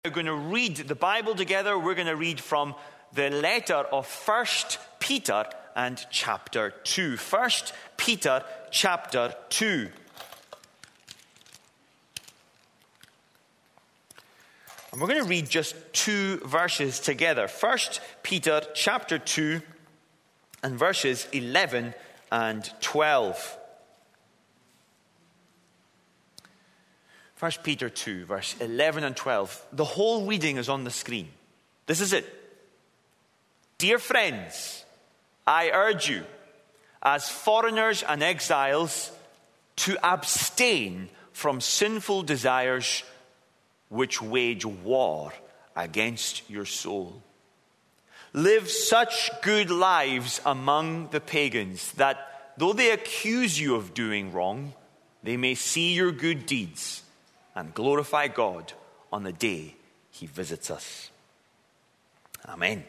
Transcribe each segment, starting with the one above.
We're going to read the Bible together. We're going to read from the letter of 1 Peter and chapter 2. 1 Peter chapter 2. And we're going to read just 2 verses together. 1 Peter chapter 2 and verses 11 and 12. 1 Peter 2, verse 11 and 12. The whole reading is on the screen. This is it. Dear friends, I urge you, as foreigners and exiles, to abstain from sinful desires which wage war against your soul. Live such good lives among the pagans that, though they accuse you of doing wrong, they may see your good deeds and glorify God on the day he visits us. Amen.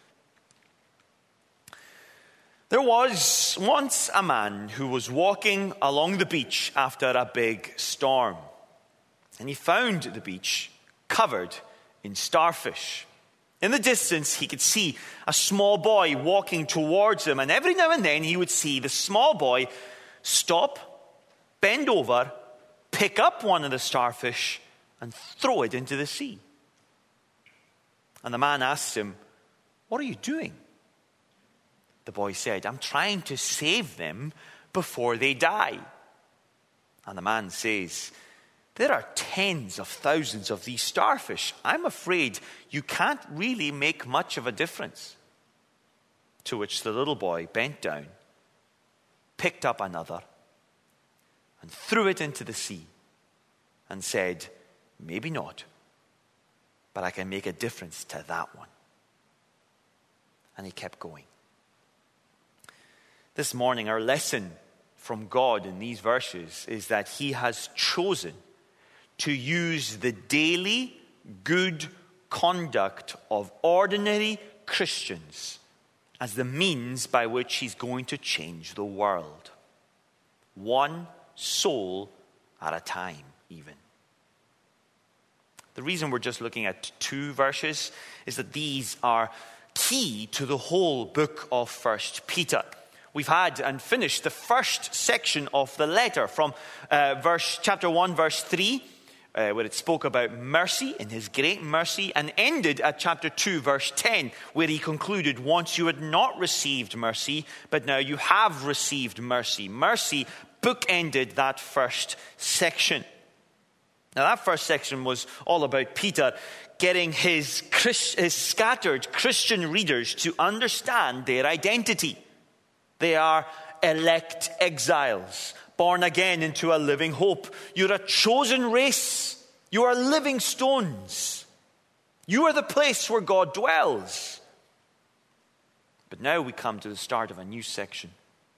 There was once a man who was walking along the beach after a big storm. And he found the beach covered in starfish. In the distance, he could see a small boy walking towards him. And every now and then, he would see the small boy stop, bend over, pick up one of the starfish and throw it into the sea. And the man asked him, "What are you doing?" The boy said, "I'm trying to save them before they die." And the man says, "There are tens of thousands of these starfish. I'm afraid you can't really make much of a difference." To which the little boy bent down, picked up another, and threw it into the sea and said, "Maybe not, but I can make a difference to that one." And he kept going. This morning, our lesson from God in these verses is that he has chosen to use the daily good conduct of ordinary Christians as the means by which he's going to change the world. One soul at a time, even. The reason we're just looking at 2 verses is that these are key to the whole book of 1 Peter. We've had and finished the first section of the letter from chapter 1, verse 3, where it spoke about mercy and his great mercy, and ended at chapter 2, verse 10, where he concluded, "Once you had not received mercy, but now you have received mercy." Mercy bookended that first section. Now, that first section was all about Peter getting his scattered Christian readers to understand their identity. They are elect exiles, born again into a living hope. You're a chosen race. You are living stones. You are the place where God dwells. But now we come to the start of a new section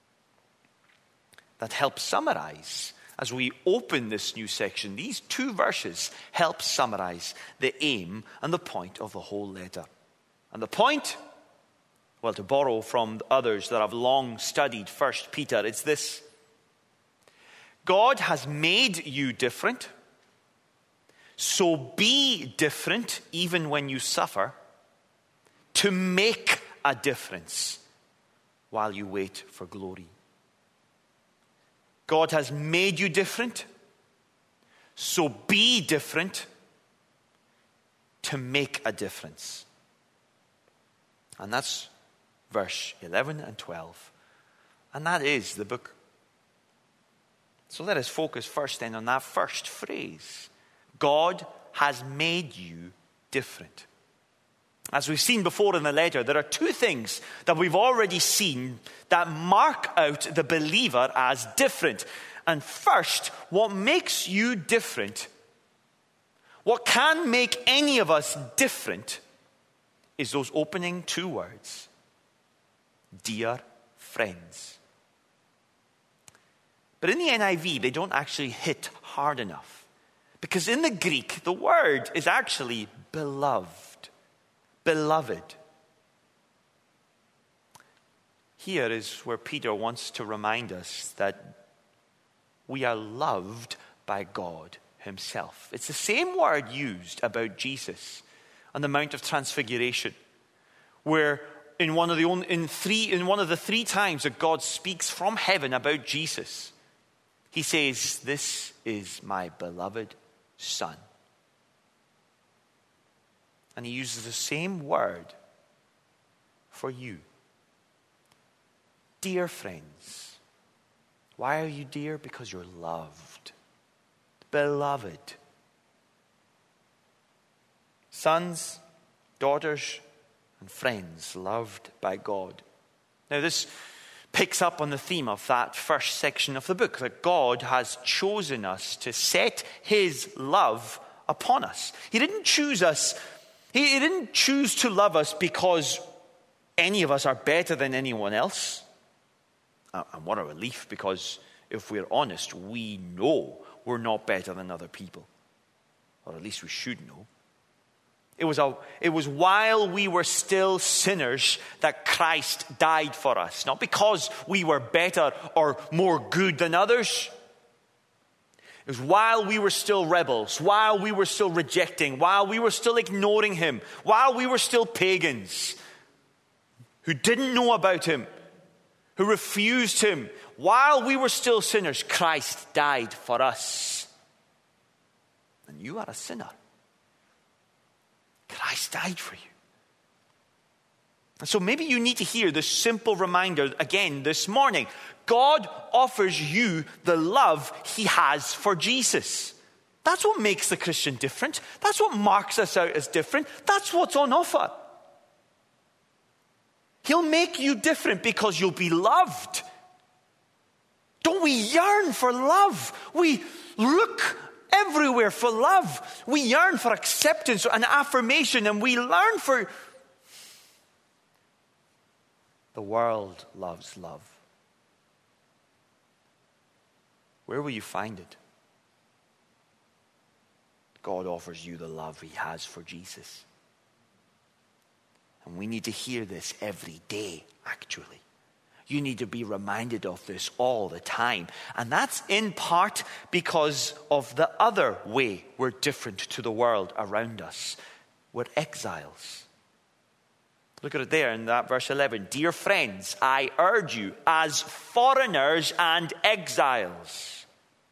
that helps summarize. As we open this new section, these 2 verses help summarize the aim and the point of the whole letter. And the point, well, to borrow from others that have long studied 1 Peter, it's this: God has made you different, so be different even when you suffer, to make a difference while you wait for glory. God has made you different, so be different to make a difference. And that's verse 11 and 12. And that is the book. So let us focus first then on that first phrase. God has made you different. As we've seen before in the letter, there are 2 things that we've already seen that mark out the believer as different. And first, what makes you different, what can make any of us different, is those opening 2 words. Dear friends. But in the NIV, they don't actually hit hard enough. Because in the Greek, the word is actually beloved. Beloved. Here is where Peter wants to remind us that we are loved by God himself. It's the same word used about Jesus on the Mount of Transfiguration, where in one of the three times that God speaks from heaven about Jesus, he says, "This is my beloved Son." And he uses the same word for you. Dear friends. Why are you dear? Because you're loved. Beloved. Sons, daughters, and friends loved by God. Now this picks up on the theme of that first section of the book, that God has chosen us to set his love upon us. He didn't choose us. He didn't choose to love us because any of us are better than anyone else. And what a relief, because if we're honest, we know we're not better than other people. Or at least we should know. It was while we were still sinners that Christ died for us. Not because we were better or more good than others. It was while we were still rebels, while we were still rejecting, while we were still ignoring him, while we were still pagans who didn't know about him, who refused him, while we were still sinners, Christ died for us. And you are a sinner. Christ died for you. And so maybe you need to hear this simple reminder again this morning. God offers you the love he has for Jesus. That's what makes the Christian different. That's what marks us out as different. That's what's on offer. He'll make you different because you'll be loved. Don't we yearn for love? We look everywhere for love. We yearn for acceptance and affirmation, and we learn for... The world loves love. Where will you find it? God offers you the love he has for Jesus. And we need to hear this every day, actually. You need to be reminded of this all the time. And that's in part because of the other way we're different to the world around us. We're exiles. Look at it there in that verse 11. Dear friends, I urge you as foreigners and exiles.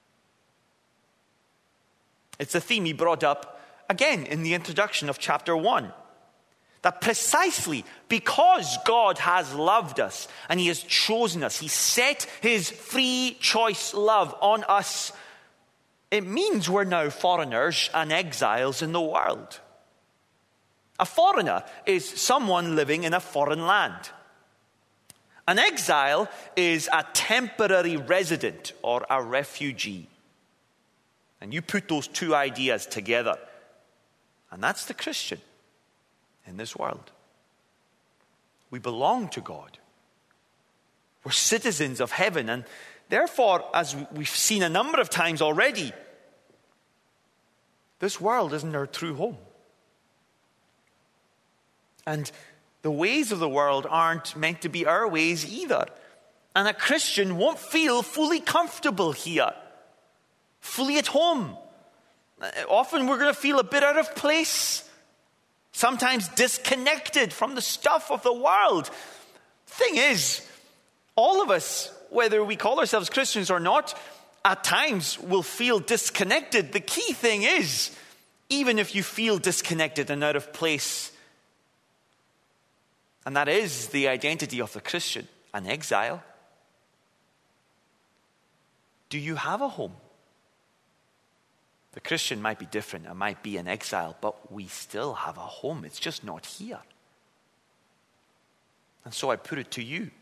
It's a theme he brought up again in the introduction of chapter 1. That precisely because God has loved us and he has chosen us, he set his free choice love on us, it means we're now foreigners and exiles in the world. A foreigner is someone living in a foreign land. An exile is a temporary resident or a refugee. And you put those two ideas together, and that's the Christian in this world. We belong to God. We're citizens of heaven, and therefore, as we've seen a number of times already, this world isn't our true home. And the ways of the world aren't meant to be our ways either. And a Christian won't feel fully comfortable here, fully at home. Often we're going to feel a bit out of place, sometimes disconnected from the stuff of the world. Thing is, all of us, whether we call ourselves Christians or not, at times will feel disconnected. The key thing is, even if you feel disconnected and out of place, and that is the identity of the Christian, an exile, do you have a home? The Christian might be different, it might be an exile, but we still have a home. It's just not here. And so I put it to you.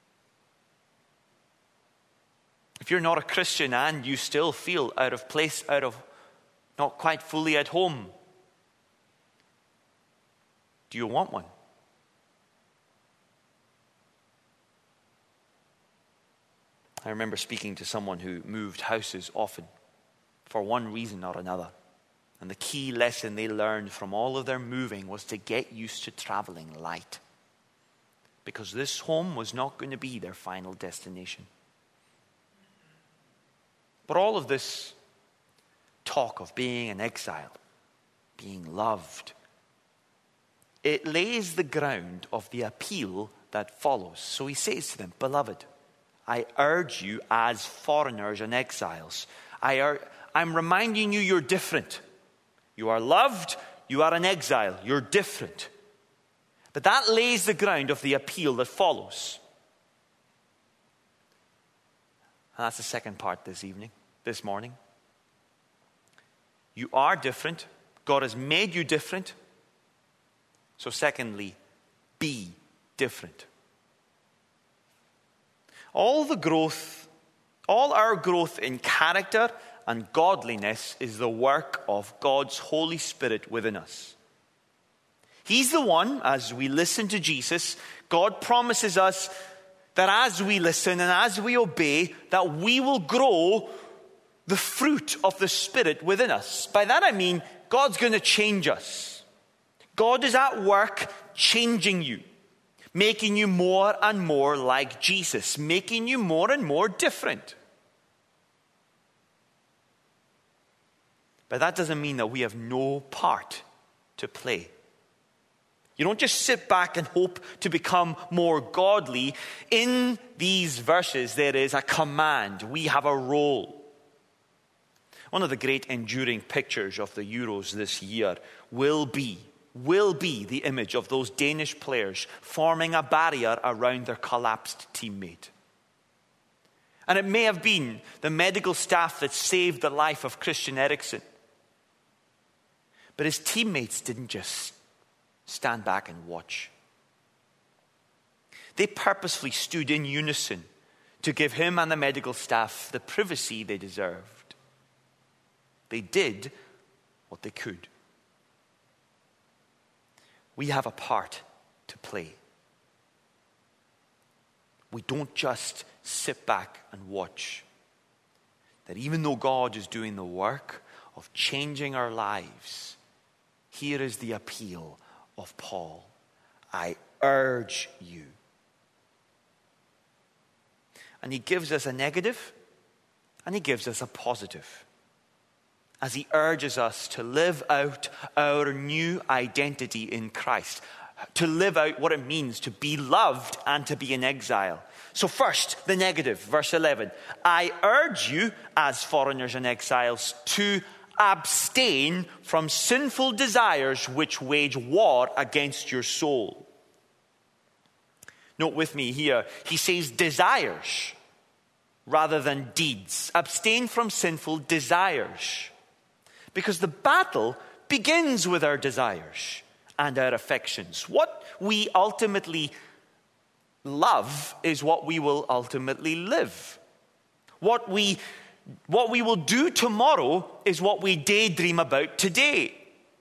If you're not a Christian and you still feel out of place, not quite fully at home, do you want one? I remember speaking to someone who moved houses often for one reason or another. And the key lesson they learned from all of their moving was to get used to traveling light. Because this home was not going to be their final destination. But all of this talk of being an exile, being loved. It lays the ground of the appeal that follows. So he says to them, beloved, I urge you as foreigners and exiles. I'm reminding you you're different. You are loved, you are an exile, you're different. But that lays the ground of the appeal that follows. And that's the second part this morning. You are different. God has made you different. So secondly, be different. All our growth in character and godliness is the work of God's Holy Spirit within us. He's the one, as we listen to Jesus, God promises us that as we listen and as we obey, that we will grow the fruit of the Spirit within us. By that I mean, God's going to change us. God is at work changing you, making you more and more like Jesus, making you more and more different. But that doesn't mean that we have no part to play. You don't just sit back and hope to become more godly. In these verses, there is a command. We have a role. One of the great enduring pictures of the Euros this year will be the image of those Danish players forming a barrier around their collapsed teammate. And it may have been the medical staff that saved the life of Christian Eriksen. But his teammates didn't just stand back and watch. They purposefully stood in unison to give him and the medical staff the privacy they deserved. They did what they could. We have a part to play. We don't just sit back and watch. That even though God is doing the work of changing our lives, here is the appeal of Paul. I urge you. And he gives us a negative and he gives us a positive. As he urges us to live out our new identity in Christ. To live out what it means to be loved and to be in exile. So first, the negative, verse 11. I urge you, as foreigners and exiles, to abstain from sinful desires which wage war against your soul. Note with me here, he says desires rather than deeds. Abstain from sinful desires. Because the battle begins with our desires and our affections. What we ultimately love is what we will ultimately live. What we will do tomorrow is what we daydream about today.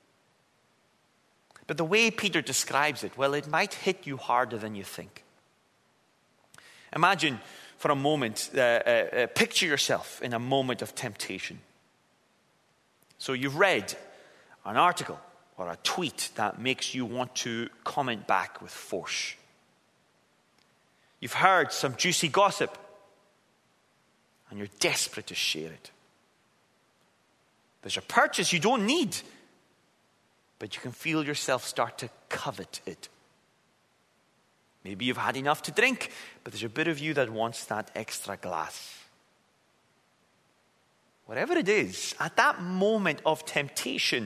But the way Peter describes it, well, it might hit you harder than you think. Imagine for a moment, picture yourself in a moment of temptation. So you've read an article or a tweet that makes you want to comment back with force. You've heard some juicy gossip and you're desperate to share it. There's a purchase you don't need, but you can feel yourself start to covet it. Maybe you've had enough to drink, but there's a bit of you that wants that extra glass. Whatever it is, at that moment of temptation,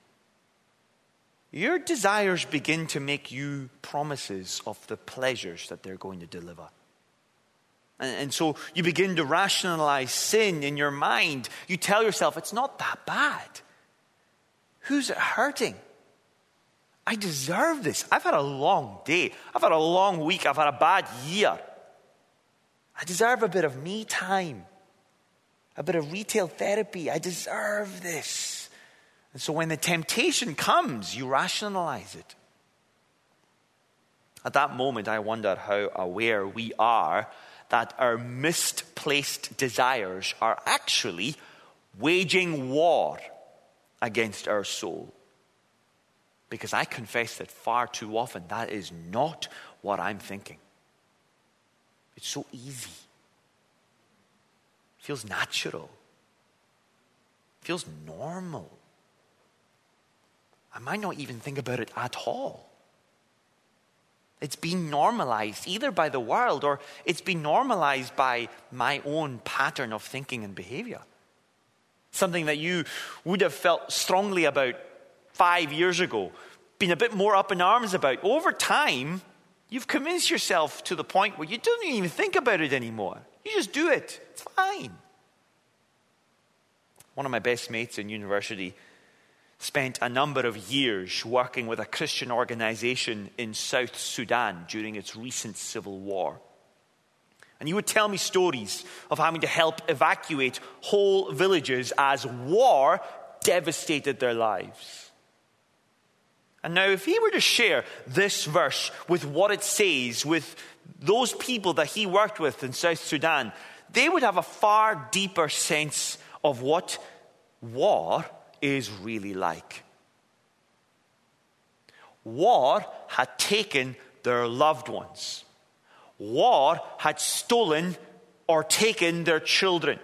your desires begin to make you promises of the pleasures that they're going to deliver. And so you begin to rationalize sin in your mind. You tell yourself, it's not that bad. Who's it hurting? I deserve this. I've had a long day. I've had a long week. I've had a bad year. I deserve a bit of me time. A bit of retail therapy. I deserve this. And so when the temptation comes, you rationalize it. At that moment, I wonder how aware we are that our misplaced desires are actually waging war against our soul. Because I confess that far too often that is not what I'm thinking. It's so easy. It feels natural. feels normal. I might not even think about it at all. It's been normalized either by the world or it's been normalized by my own pattern of thinking and behavior. Something that you would have felt strongly about 5 years ago, been a bit more up in arms about. Over time, you've convinced yourself to the point where you don't even think about it anymore. You just do it. It's fine. One of my best mates in university spent a number of years working with a Christian organization in South Sudan during its recent civil war. And he would tell me stories of having to help evacuate whole villages as war devastated their lives. And now if he were to share this verse with what it says with those people that he worked with in South Sudan, they would have a far deeper sense of what war is really like. War had taken their loved ones. War had stolen or taken their children.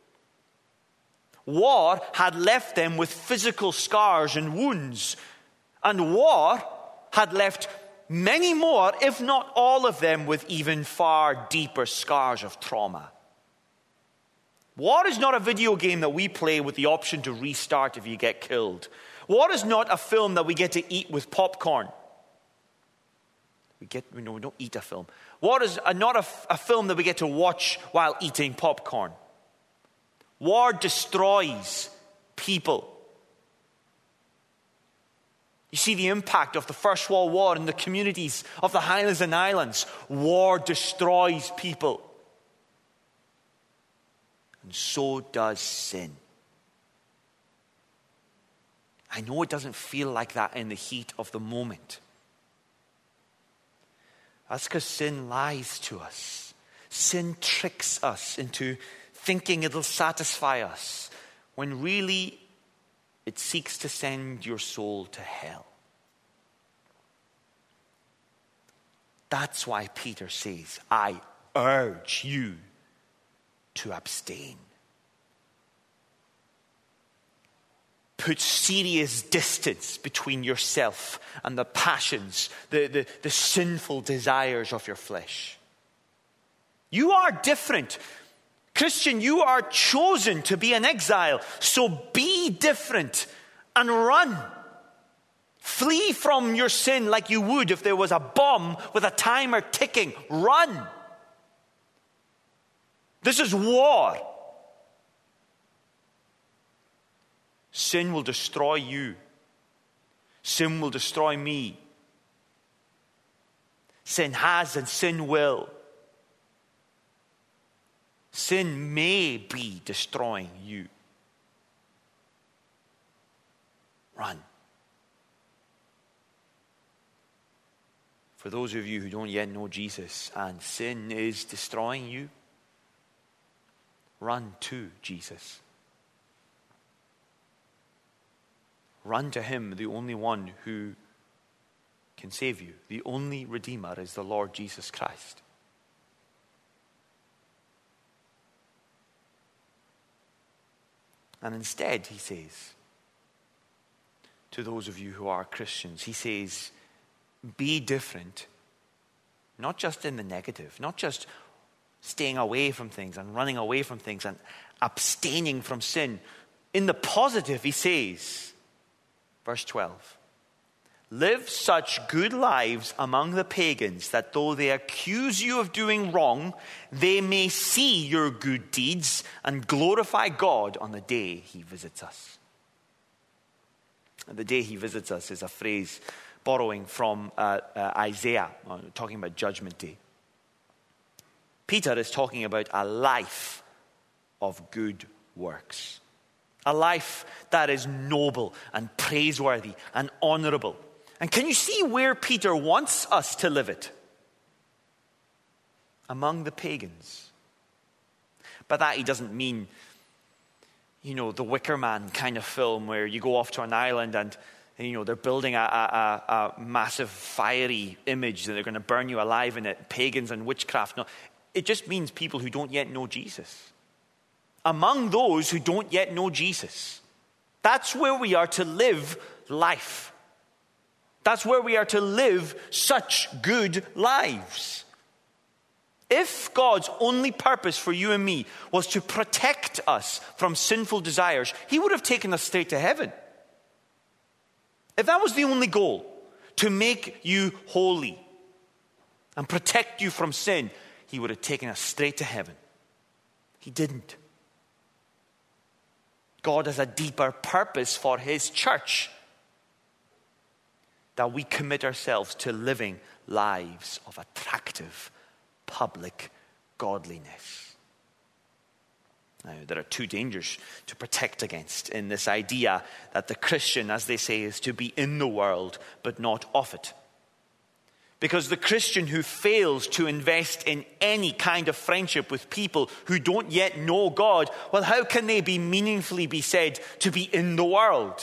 War had left them with physical scars and wounds. And war had left many more, if not all of them, with even far deeper scars of trauma. War is not a video game that we play with the option to restart if you get killed. War is not a film that we get to eat with popcorn. We don't eat a film. War is not a film that we get to watch while eating popcorn. War destroys people. You see the impact of the First World War in the communities of the Highlands and Islands. War destroys people. And so does sin. I know it doesn't feel like that in the heat of the moment. That's because sin lies to us. Sin tricks us into thinking it'll satisfy us, when really it seeks to send your soul to hell. That's why Peter says, I urge you to abstain. Put serious distance between yourself and the passions, the sinful desires of your flesh. You are different. Christian, you are chosen to be an exile. So be different and run. Flee from your sin like you would if there was a bomb with a timer ticking. Run. This is war. Sin will destroy you. Sin will destroy me. Sin has and sin will. Sin may be destroying you. Run. For those of you who don't yet know Jesus and sin is destroying you, run to Jesus. Run to him, the only one who can save you. The only Redeemer is the Lord Jesus Christ. And instead, he says, to those of you who are Christians, he says, be different, not just in the negative, not just staying away from things and running away from things and abstaining from sin. In the positive, he says, verse 12, live such good lives among the pagans that though they accuse you of doing wrong, they may see your good deeds and glorify God on the day he visits us. And the day he visits us is a phrase borrowing from Isaiah, talking about Judgment Day. Peter is talking about a life of good works. A life that is noble and praiseworthy and honorable. And can you see where Peter wants us to live it? Among the pagans. By that he doesn't mean, the Wicker Man kind of film where you go off to an island and they're building a massive fiery image and they're going to burn you alive in it. Pagans and witchcraft. No, it just means people who don't yet know Jesus. Among those who don't yet know Jesus, That's where we are to live life. That's where we are to live such good lives. If God's only purpose for you and me was to protect us from sinful desires, he would have taken us straight to heaven. If that was the only goal, to make you holy and protect you from sin, he would have taken us straight to heaven. He didn't. God has a deeper purpose for his church, that we commit ourselves to living lives of attractive public godliness. Now, there are two dangers to protect against in this idea that the Christian, as they say, is to be in the world but not of it. Because the Christian who fails to invest in any kind of friendship with people who don't yet know God, well, how can they be meaningfully be said to be in the world?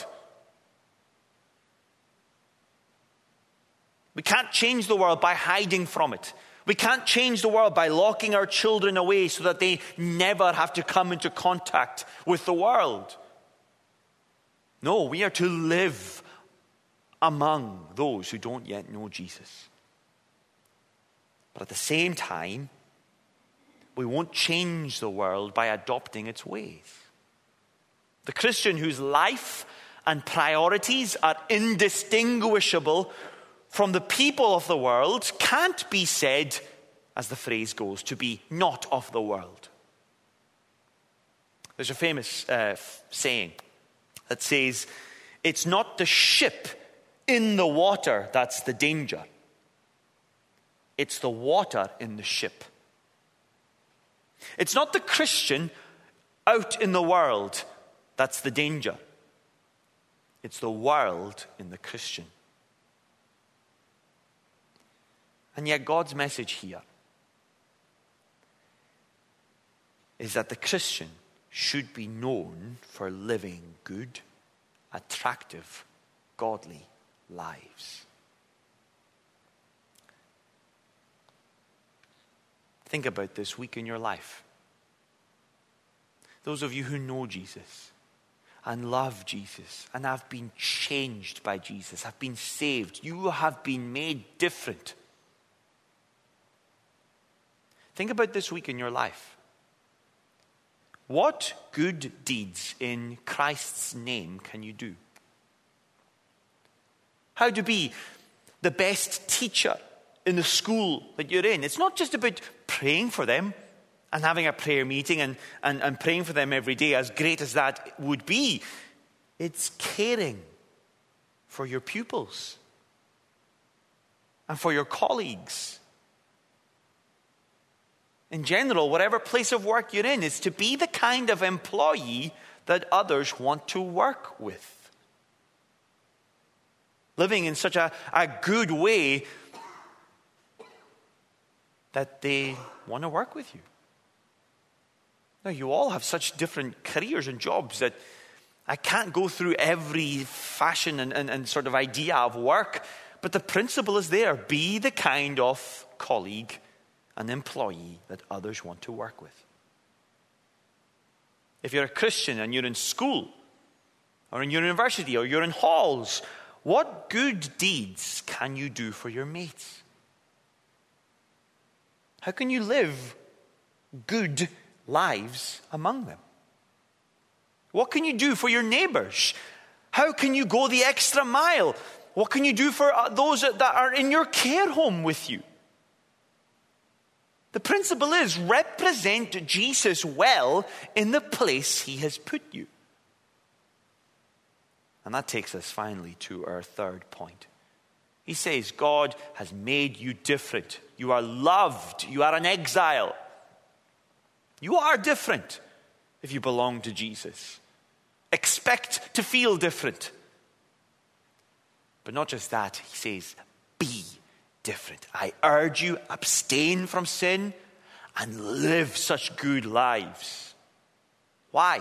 We can't change the world by hiding from it. We can't change the world by locking our children away so that they never have to come into contact with the world. No, we are to live among those who don't yet know Jesus. But at the same time, we won't change the world by adopting its ways. The Christian whose life and priorities are indistinguishable from the people of the world can't be said, as the phrase goes, to be not of the world. There's a famous saying that says, it's not the ship in the water that's the danger. It's the water in the ship. It's not the Christian out in the world that's the danger. It's the world in the Christian. And yet God's message here is that the Christian should be known for living good, attractive, godly lives. Think about this week in your life. Those of you who know Jesus and love Jesus and have been changed by Jesus, have been saved, you have been made different. Think about this week in your life. What good deeds in Christ's name can you do? How to be the best teacher in the school that you're in. It's not just about praying for them and having a prayer meeting and praying for them every day, as great as that would be. It's caring for your pupils and for your colleagues. In general, whatever place of work you're in, is to be the kind of employee that others want to work with. Living in such a good way that they want to work with you. Now, you all have such different careers and jobs that I can't go through every fashion and sort of idea of work, but the principle is there. Be the kind of colleague, an employee that others want to work with. If you're a Christian and you're in school or in university or you're in halls, what good deeds can you do for your mates? How can you live good lives among them? What can you do for your neighbors? How can you go the extra mile? What can you do for those that are in your care home with you? The principle is represent Jesus well in the place he has put you. And that takes us finally to our third point. He says, God has made you different. You are loved. You are an exile. You are different if you belong to Jesus. Expect to feel different. But not just that, he says, be different. I urge you, abstain from sin and live such good lives. Why?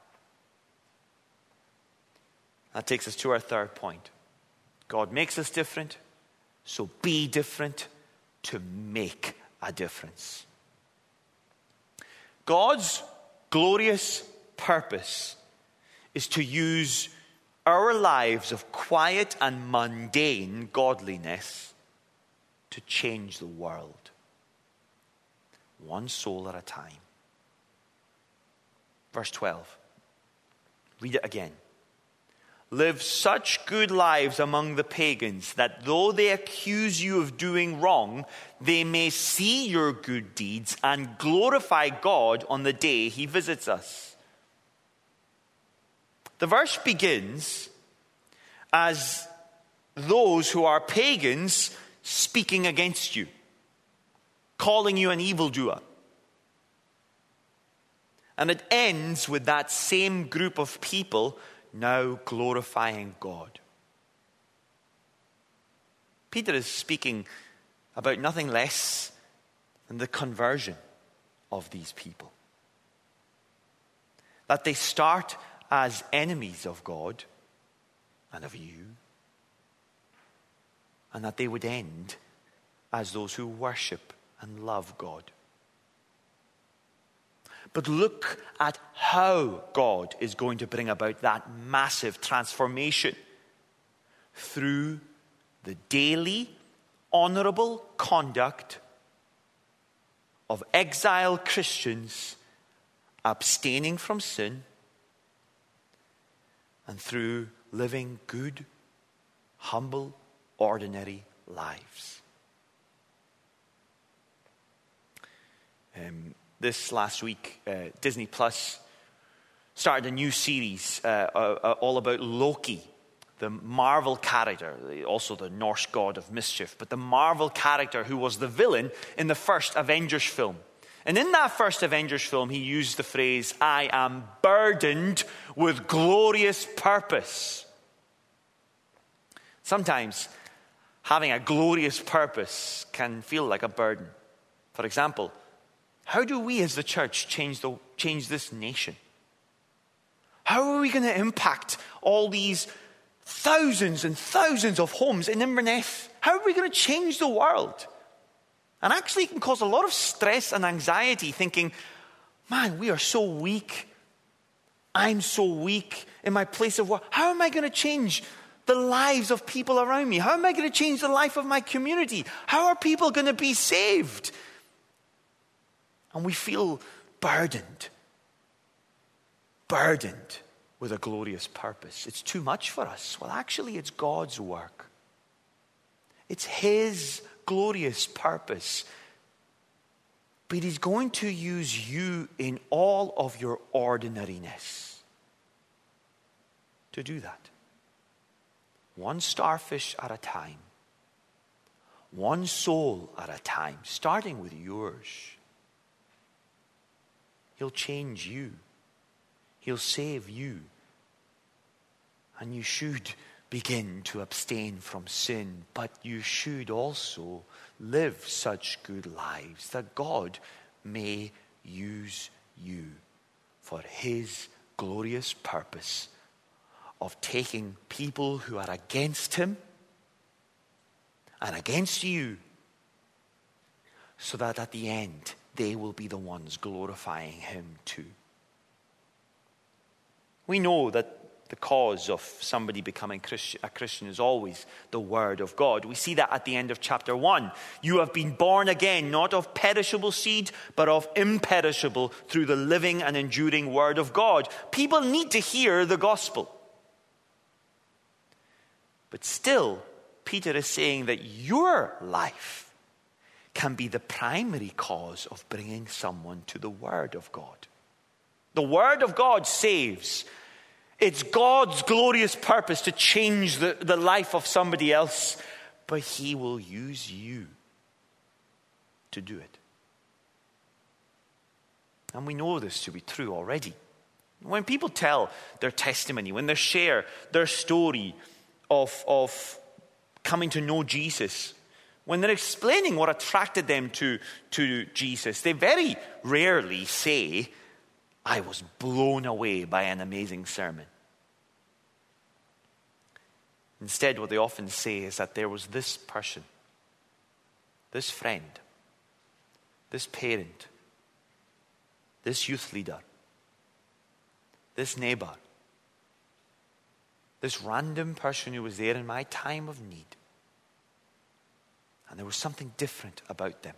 That takes us to our third point. God makes us different, so be different to make a difference. God's glorious purpose is to use our lives of quiet and mundane godliness to change the world, one soul at a time. Verse 12. Read it again. Live such good lives among the pagans that though they accuse you of doing wrong, they may see your good deeds and glorify God on the day he visits us. The verse begins as those who are pagans speaking against you, calling you an evildoer. And it ends with that same group of people now glorifying God. Peter is speaking about nothing less than the conversion of these people. That they start as enemies of God and of you, and that they would end as those who worship and love God. But look at how God is going to bring about that massive transformation through the daily, honorable conduct of exiled Christians abstaining from sin, and through living good, humble, ordinary lives. This last week, Disney Plus started a new series all about Loki, the Marvel character, also the Norse god of mischief, but the Marvel character who was the villain in the first Avengers film. And in that first Avengers film, he used the phrase, "I am burdened with glorious purpose." Sometimes having a glorious purpose can feel like a burden. For example, how do we as the church change this nation? How are we going to impact all these thousands and thousands of homes in Inverness? How are we going to change the world? And actually it can cause a lot of stress and anxiety thinking, man, we are so weak. I'm so weak in my place of work. How am I going to change the lives of people around me? How am I going to change the life of my community? How are people going to be saved? And we feel burdened with a glorious purpose. It's too much for us. Well, actually, it's God's work. It's his glorious purpose. But he's going to use you in all of your ordinariness to do that. One starfish at a time. One soul at a time, starting with yours. He'll change you. He'll save you. And you should begin to abstain from sin, but you should also live such good lives that God may use you for his glorious purpose of taking people who are against him and against you, so that at the end they will be the ones glorifying him too. We know that the cause of somebody becoming a Christian is always the word of God. We see that at the end of chapter 1. You have been born again, not of perishable seed, but of imperishable, through the living and enduring word of God. People need to hear the gospel. But still, Peter is saying that your life can be the primary cause of bringing someone to the word of God. The word of God saves. It's God's glorious purpose to change the life of somebody else, but he will use you to do it. And we know this to be true already. When people tell their testimony, when they share their story of coming to know Jesus, when they're explaining what attracted them to Jesus, they very rarely say, I was blown away by an amazing sermon. Instead, what they often say is that there was this person, this friend, this parent, this youth leader, this neighbor, This random person who was there in my time of need. And there was something different about them.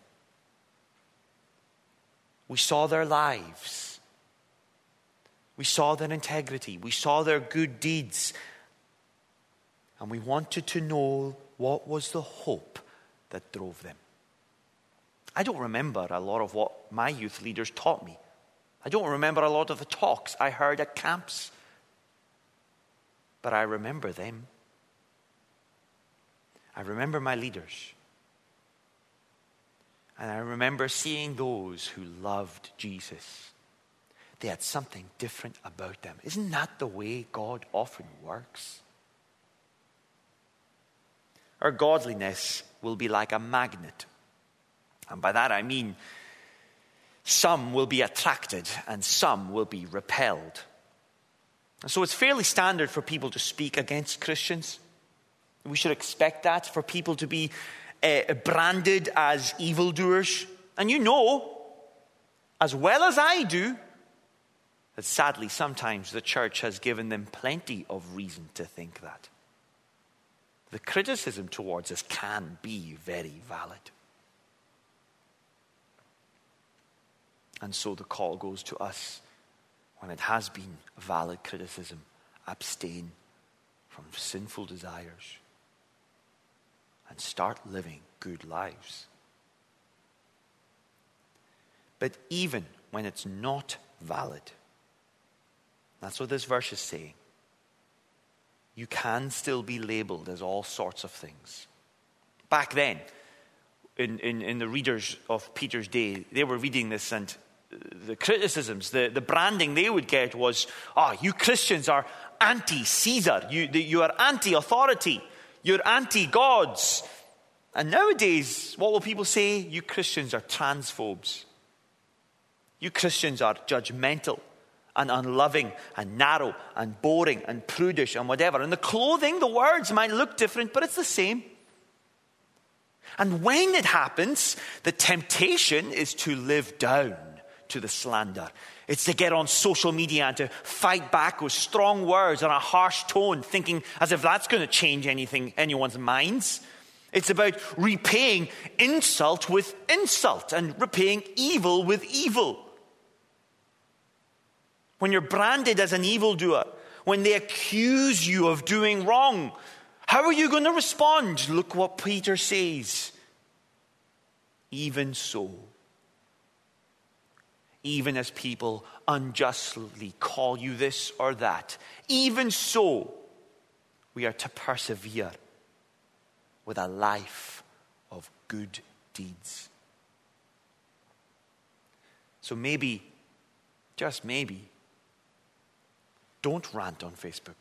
We saw their lives. We saw their integrity. We saw their good deeds. And we wanted to know what was the hope that drove them. I don't remember a lot of what my youth leaders taught me. I don't remember a lot of the talks I heard at camps. But I remember them. I remember my leaders. And I remember seeing those who loved Jesus. They had something different about them. Isn't that the way God often works? Our godliness will be like a magnet. And by that I mean some will be attracted and some will be repelled. And so it's fairly standard for people to speak against Christians. We should expect that, for people to be branded as evildoers. And you know, as well as I do, that sadly sometimes the church has given them plenty of reason to think that. The criticism towards us can be very valid. And so the call goes to us, when it has been valid criticism, abstain from sinful desires and start living good lives. But even when it's not valid, that's what this verse is saying, you can still be labeled as all sorts of things. Back then, in the readers of Peter's day, they were reading this, and the criticisms, the branding they would get was, you Christians are anti-Caesar. You are anti-authority. You're anti-gods. And nowadays, what will people say? You Christians are transphobes. You Christians are judgmental and unloving and narrow and boring and prudish and whatever. And the clothing, the words might look different, but it's the same. And when it happens, the temptation is to live down to the slander. It's to get on social media and to fight back with strong words and a harsh tone, thinking as if that's going to change anyone's minds. It's about repaying insult with insult and repaying evil with evil. When you're branded as an evildoer, when they accuse you of doing wrong, how are you going to respond? Look what Peter says. Even so, even as people unjustly call you this or that, even so, we are to persevere with a life of good deeds. So maybe, just maybe, don't rant on Facebook.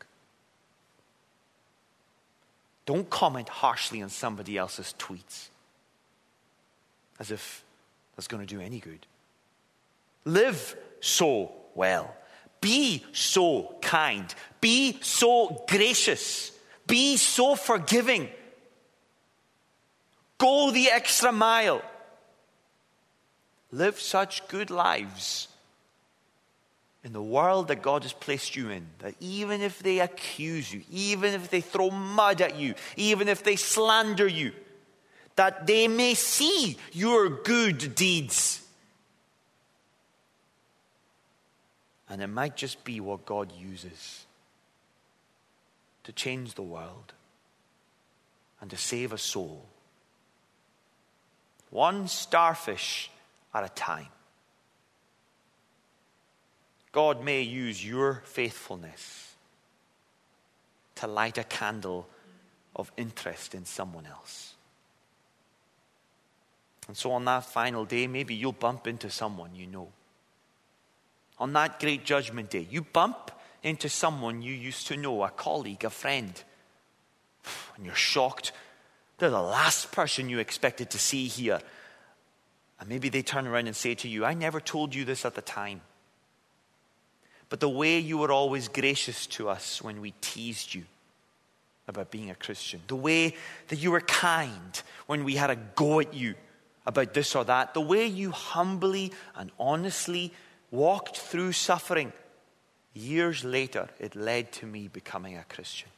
Don't comment harshly on somebody else's tweets as if that's going to do any good. Live so well. Be so kind. Be so gracious. Be so forgiving. Go the extra mile. Live such good lives in the world that God has placed you in, that even if they accuse you, even if they throw mud at you, even if they slander you, that they may see your good deeds. And it might just be what God uses to change the world and to save a soul. One starfish at a time. God may use your faithfulness to light a candle of interest in someone else. And so on that final day, maybe you'll bump into someone you know. On that great judgment day, you bump into someone you used to know, a colleague, a friend, and you're shocked. They're the last person you expected to see here. And maybe they turn around and say to you, I never told you this at the time. But the way you were always gracious to us when we teased you about being a Christian, the way that you were kind when we had a go at you about this or that, the way you humbly and honestly walked through suffering, years later, it led to me becoming a Christian.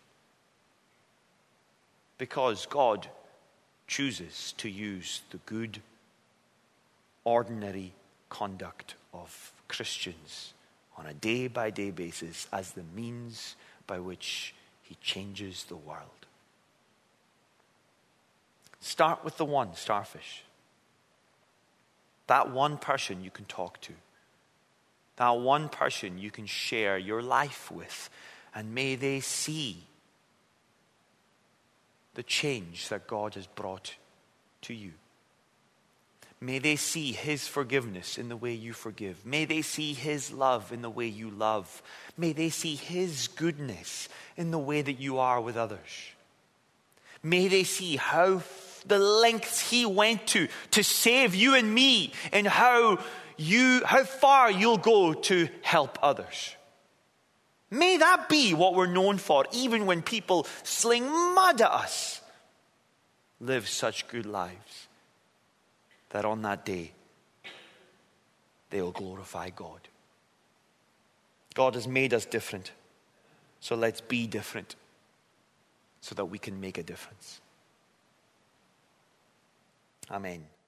Because God chooses to use the good, ordinary conduct of Christians on a day-by-day basis as the means by which he changes the world. Start with the one, starfish. That one person you can talk to. That one person you can share your life with. And may they see the change that God has brought to you. May they see his forgiveness in the way you forgive. May they see his love in the way you love. May they see his goodness in the way that you are with others. May they see how the lengths he went to save you and me, and how far you'll go to help others. May that be what we're known for, even when people sling mud at us. Live such good lives that on that day they will glorify God. God has made us different, so let's be different so that we can make a difference. Amen.